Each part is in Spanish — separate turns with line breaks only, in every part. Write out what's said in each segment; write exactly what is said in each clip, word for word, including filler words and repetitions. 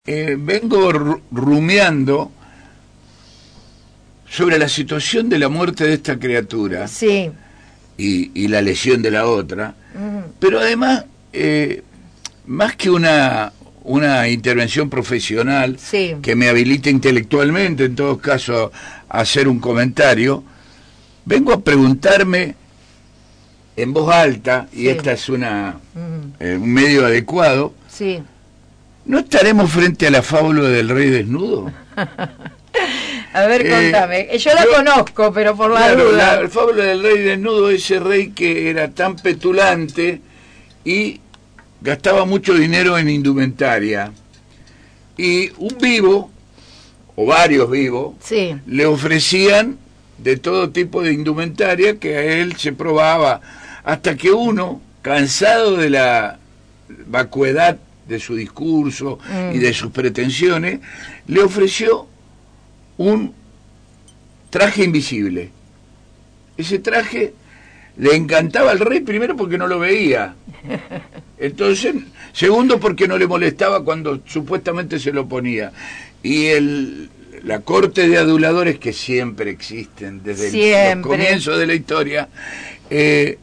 Eh, vengo ru- rumiando sobre la situación de la muerte de esta criatura
Sí.
y, y la lesión de la otra,
Ujú.
pero además, eh, más que una, una intervención profesional
Sí.
que me habilite intelectualmente, en todo caso, a hacer un comentario, vengo a preguntarme en voz alta, y
Sí.
esta es una
Ujú.
eh, un medio adecuado,
Sí.
¿no estaremos frente a la fábula del rey desnudo?
A ver,
Eh,
contame. Yo la
yo-
conozco, pero por la
Claro,
duda.
la fábula del rey desnudo, ese rey que era tan petulante y gastaba mucho dinero en indumentaria. Y un vivo, o varios vivos,
Sí.
le ofrecían de todo tipo de indumentaria que a él se probaba, hasta que uno, cansado de la vacuidad de su discurso
Mm.
y de sus pretensiones, le ofreció un traje invisible. Ese traje le encantaba al rey, primero porque no lo veía, entonces, segundo porque no le molestaba cuando supuestamente se lo ponía, y el la corte de aduladores que siempre existen desde el-
Siempre.
los comienzos de la historia, eh,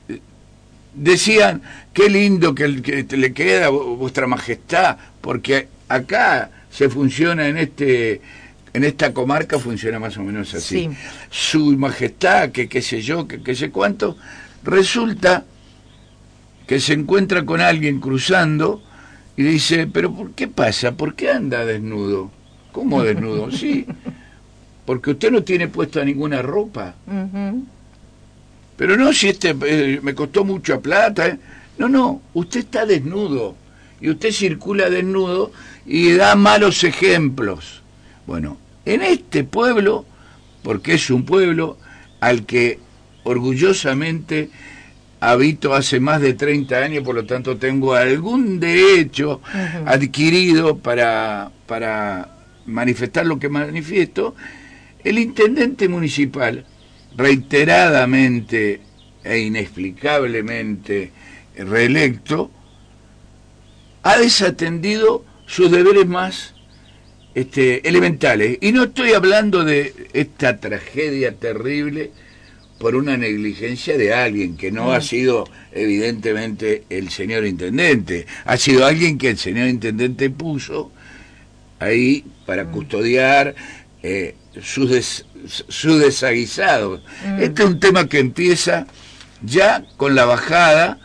decían: qué lindo que, que le queda, vuestra majestad, porque acá se funciona en este en esta comarca, funciona más o menos así.
Sí.
Su majestad, que qué sé yo, que qué sé cuánto. Resulta que se encuentra con alguien cruzando y dice: pero ¿por qué pasa? ¿Por qué anda desnudo? ¿Cómo desnudo? Sí, porque usted no tiene puesta ninguna ropa.
Ujú.
Pero no, si este eh, me costó mucha plata. ¿eh? No, no, usted está desnudo. Y usted circula desnudo y da malos ejemplos. Bueno, en este pueblo, porque es un pueblo al que orgullosamente habito hace más de treinta años, por lo tanto tengo algún derecho
Ujú.
adquirido para, para manifestar lo que manifiesto, el intendente municipal, reiteradamente e inexplicablemente reelecto, ha desatendido sus deberes más este, elementales. Y no estoy hablando de esta tragedia terrible por una negligencia de alguien que no
Mm.
ha sido evidentemente el señor intendente, ha sido alguien que el señor intendente puso ahí para
Mm.
custodiar eh, sus des, sus desaguisados.
Mm.
Este es un tema que empieza ya con la bajada,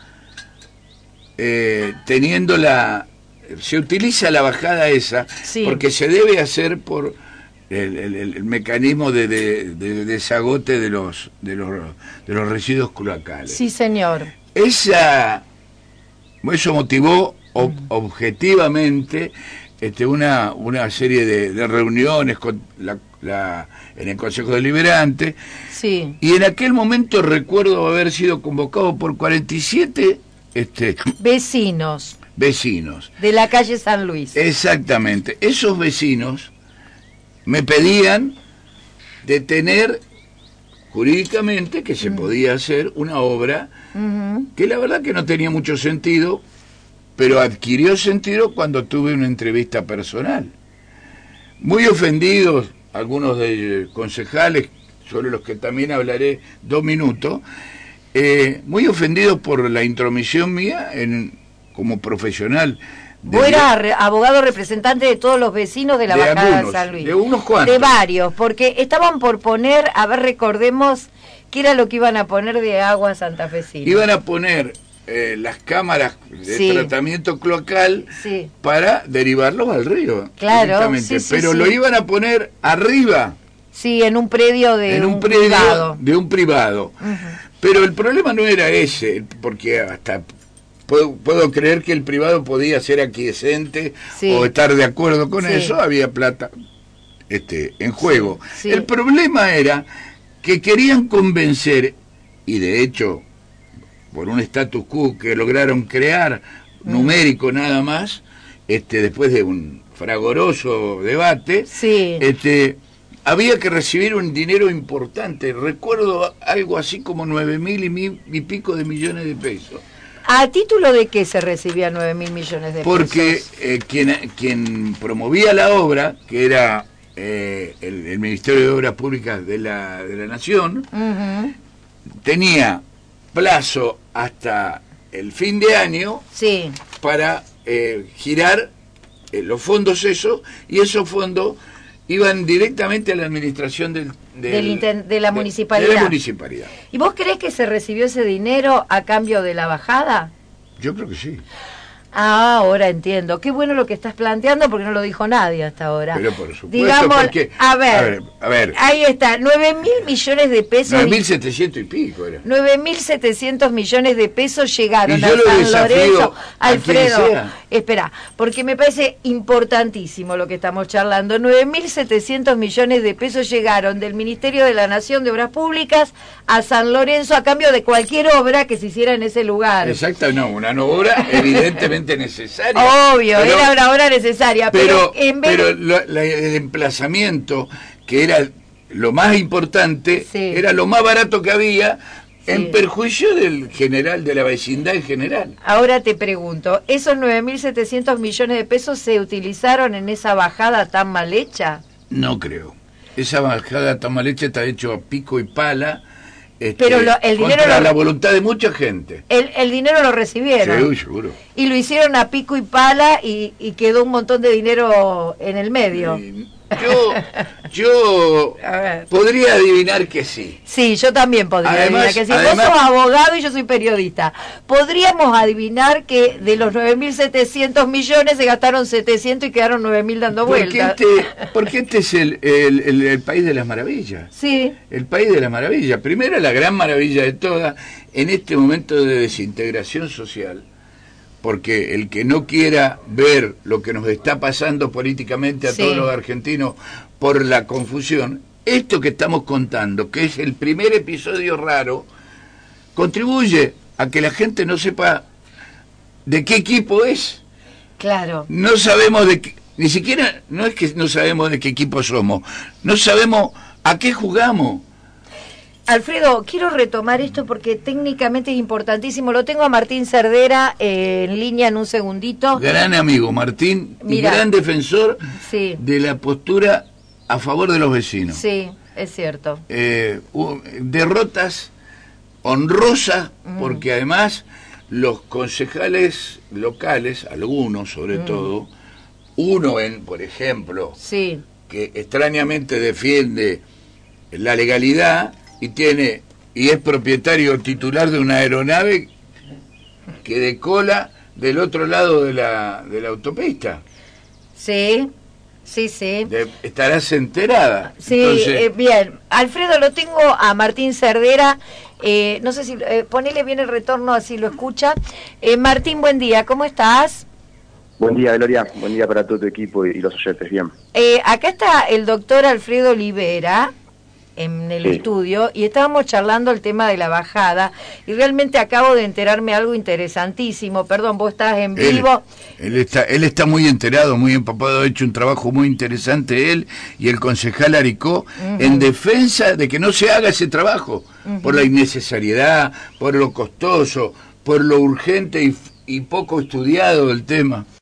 eh, teniendo la... Se utiliza la bajada esa,
Sí.
porque se debe hacer por el, el- el mecanismo de, de, de desagote de los, de los, de los residuos cloacales.
Sí, señor.
Esa, eso motivó ob-
Mm.
objetivamente este, una, una serie de, de reuniones con la, la, en el Consejo Deliberante,
Sí.
y en aquel momento recuerdo haber sido convocado por cuarenta y siete este,
Vecinos
vecinos.
de la calle San Luis.
Exactamente. Esos vecinos me pedían detener jurídicamente que se
Mm.
podía hacer una obra
Ujú.
que la verdad que no tenía mucho sentido, pero adquirió sentido cuando tuve una entrevista personal. Muy ofendidos algunos de concejales, sobre los que también hablaré dos minutos, eh, muy ofendidos por la intromisión mía en, como profesional. de-
Vos eras re- abogado representante de todos los vecinos de la
De
Bajada
algunos,
de San Luis.
de unos cuantos.
De varios, porque estaban por poner, a ver, recordemos, qué era lo que iban a poner de agua santafesina.
Iban a poner eh, las cámaras de
Sí.
tratamiento cloacal
Sí.
para derivarlos al río.
Claro,
directamente.
sí, sí,
pero
sí.
lo iban a poner arriba,
Sí, en un predio de
en un,
un
predio
privado.
de un privado.
Ujú.
Pero el problema no era ese, porque hasta puedo, puedo creer que el privado podía ser aquiescente
Sí.
o estar de acuerdo con
Sí.
eso, había plata este, en juego.
Sí, sí.
El problema era que querían convencer, y de hecho, por un status quo que lograron crear,
Mm.
numérico nada más, este, después de un fragoroso debate,
Sí.
este, había que recibir un dinero importante. Recuerdo algo así como nueve mil y, mil y pico de millones de pesos.
¿A título de qué se recibían nueve mil millones de
Porque
pesos?
eh, quien, quien promovía la obra, que era eh, el, el Ministerio de Obras Públicas de la, de la Nación,
Uh-huh.
tenía plazo hasta el fin de año
Sí.
para eh, girar eh, los fondos esos, y esos fondos iban directamente a la administración del, del-
Del inten- de la
de-
municipalidad.
de la municipalidad.
¿Y vos creés que se recibió ese dinero a cambio de la bajada?
Yo creo que sí.
Ah, ahora entiendo. Qué bueno lo que estás planteando porque no lo dijo nadie hasta ahora.
Pero por supuesto,
Digamos,
porque-
a ver,
a ver, a ver.
ahí está, nueve mil millones de pesos.
nueve mil setecientos y pico era.
nueve mil setecientos millones de pesos llegaron
Y yo
a
lo
San
desafío
Lorenzo.
a quien
Alfredo,
sea.
espera, porque me parece importantísimo lo que estamos charlando. nueve mil setecientos millones de pesos llegaron del Ministerio de la Nación de Obras Públicas a San Lorenzo a cambio de cualquier obra que se hiciera en ese lugar.
Exacto, no, una obra evidentemente necesaria.
Obvio,
Pero-
era una obra necesaria, pero,
Pero,
en vez
pero
de...
lo- la- el emplazamiento, que era lo más importante,
Sí.
era lo más barato que había,
Sí.
en perjuicio del general, de la vecindad en general.
Ahora te pregunto, ¿esos nueve mil setecientos millones de pesos se utilizaron en esa bajada tan mal hecha?
No creo. Esa bajada tan mal hecha está hecho a pico y pala, este,
Pero lo- el dinero
contra
lo-
la voluntad de mucha gente.
El, el dinero lo recibieron.
Sí, seguro.
Y lo hicieron a pico y pala y, y quedó un montón de dinero en el medio.
Y yo, yo
A ver.
podría adivinar que sí.
Sí, yo también podría
Además-
adivinar que si
además-
vos sos abogado y yo soy periodista, podríamos adivinar que de los nueve mil setecientos millones se gastaron setecientos y quedaron nueve mil dando
Porque
vueltas.
este, porque este es el, el, el- el país de las maravillas.
Sí,
El país de las maravillas. Primero, la gran maravilla de todas, en este momento de desintegración social, porque el que no quiera ver lo que nos está pasando políticamente a
Sí.
todos los argentinos por la confusión, esto que estamos contando, que es el primer episodio raro, contribuye a que la gente no sepa de qué equipo es.
claro.
No sabemos de qué, ni siquiera, no es que no sabemos de qué equipo somos, no sabemos a qué jugamos.
Alfredo, quiero retomar esto porque técnicamente es importantísimo. Lo tengo a Martín Cerdera eh, en línea en un segundito.
Gran amigo Martín, y
Mira.
gran defensor
Sí.
de la postura a favor de los vecinos.
Sí, es cierto.
Eh, hu- derrotas honrosas,
Mm.
porque además los concejales locales, algunos sobre
Mm.
todo, uno en, por ejemplo,
Sí,
que extrañamente defiende la legalidad y tiene y es propietario titular de una aeronave que decola del otro lado de la, de la autopista.
sí, sí, sí.
De- estarás enterada.
Sí,
Entonces,
eh, bien. Alfredo, lo tengo a Martín Cerdera. Eh, no sé si... Eh, ponele bien el retorno así lo escucha. Eh, Martín, buen día. ¿Cómo estás?
Buen día, Gloria. Buen día para todo tu equipo y, y los oyentes. Bien.
Eh, acá está el doctor Alfredo Olivera en el
Sí.
estudio y estábamos charlando el tema de la bajada y realmente acabo de enterarme algo interesantísimo. Perdón, vos estás en
él,
vivo.
él está él está muy enterado, muy empapado, ha hecho un trabajo muy interesante él y el concejal Aricó en defensa de que no se haga ese trabajo por la innecesariedad, por lo costoso, por lo urgente y, y poco estudiado del tema.